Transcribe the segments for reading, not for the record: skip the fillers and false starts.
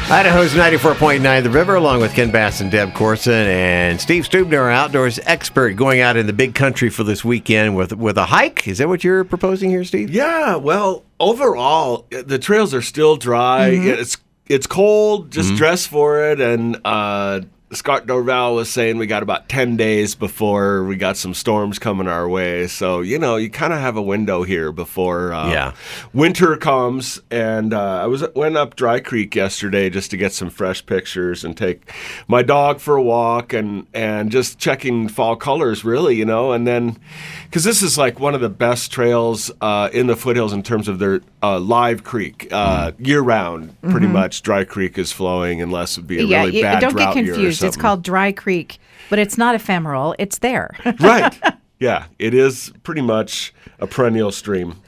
Idaho's 94.9 The River, along with Ken Bass and Deb Corson, and Steve Stubner, our outdoors expert, going out in the big country for this weekend with a hike. Is that what you're proposing here, Steve? Yeah, well, overall, the trails are still dry. It's cold. Just dress for it. And Scott Dorval was saying we got about 10 days before we got some storms coming our way. So, you kind of have a window here before winter comes. And I went up Dry Creek yesterday just to get some fresh pictures and take my dog for a walk and just checking fall colors, really, And then, because this is like one of the best trails in the foothills in terms of their live creek. Year-round, pretty much, Dry Creek is flowing unless it would be a really bad don't drought get year or confused. something. It's called Dry Creek, but it's not ephemeral. It's there. Right. Yeah, it is pretty much a perennial stream.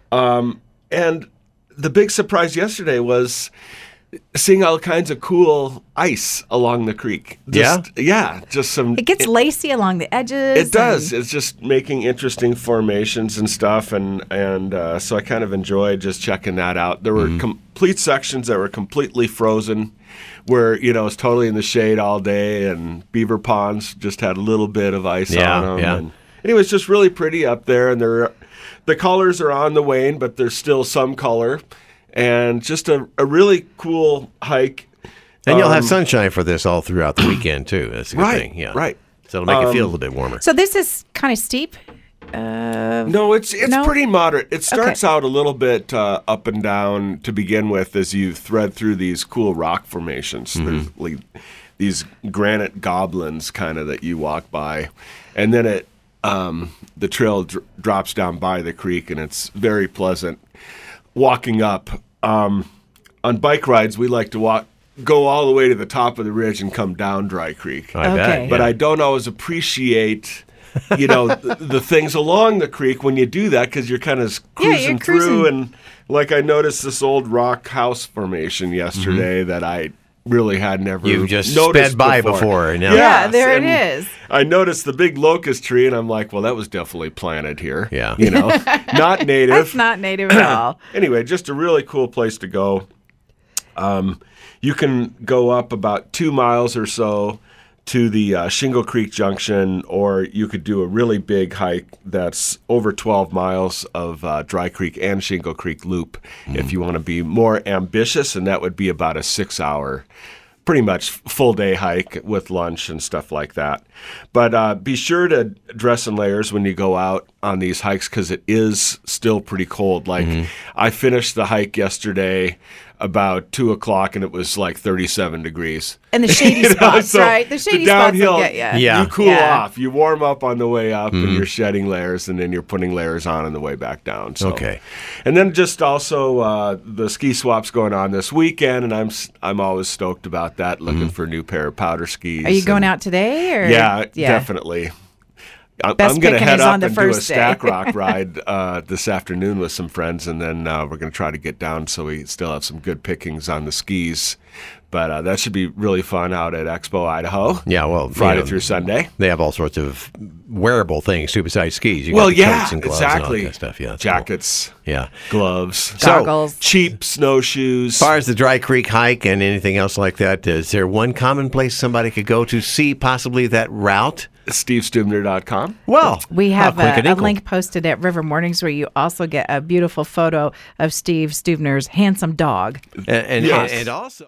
And the big surprise yesterday was seeing all kinds of cool ice along the creek. Just some. It gets lacy along the edges. It does. It's just making interesting formations and stuff, and so I kind of enjoyed just checking that out. There were complete sections that were completely frozen, where it's totally in the shade all day, and beaver ponds just had a little bit of ice on them. Yeah. And anyway, it's just really pretty up there, and the colors are on the wane, but there's still some color. And just a really cool hike. And you'll have sunshine for this all throughout the weekend, too. That's a good thing. Yeah. Right. So it'll make it feel a little bit warmer. So this is kind of steep? No, it's pretty moderate. It starts out a little bit up and down to begin with as you thread through these cool rock formations. There's these granite goblins kind of that you walk by. And then the trail drops down by the creek, and it's very pleasant walking up. On bike rides, we like to go all the way to the top of the ridge and come down Dry Creek. I bet. But I don't always appreciate, the things along the creek when you do that, because you're kind of cruising through. And like I noticed this old rock house formation yesterday that I really had never You've just noticed sped by before. And now. Yeah, there it is. I noticed the big locust tree, and I'm like, well, that was definitely planted here. Yeah. Not native. That's not native at all. Anyway, just a really cool place to go. You can go up about 2 miles or so to the Shingle Creek Junction, or you could do a really big hike that's over 12 miles of Dry Creek and Shingle Creek Loop if you want to be more ambitious, and that would be about a 6-hour, pretty much full-day hike with lunch and stuff like that. But be sure to dress in layers when you go out on these hikes, because it is still pretty cold. Like, I finished the hike yesterday about 2 o'clock, and it was like 37 degrees. And the shady spots, so right? The shady spots will get you. Yeah. You cool off. You warm up on the way up, and you're shedding layers, and then you're putting layers on the way back down. So. Okay. And then just also the ski swap's going on this weekend, and I'm always stoked about that, looking for a new pair of powder skis. Are you going out today? Or? Yeah, definitely. I'm going to head up and do a Stack Rock ride this afternoon with some friends, and then we're going to try to get down so we still have some good pickings on the skis. But that should be really fun out at Expo Idaho. Yeah, well, Friday through Sunday. They have all sorts of wearable things too besides skis. You got the coats and gloves exactly. and all that kind of stuff. Yeah, Jackets, cool. gloves, goggles, cheap snowshoes. As far as the Dry Creek hike and anything else like that, is there one common place somebody could go to see possibly that route? SteveStubner.com. Well, we have a link posted at River Mornings where you also get a beautiful photo of Steve Stubner's handsome dog. And also...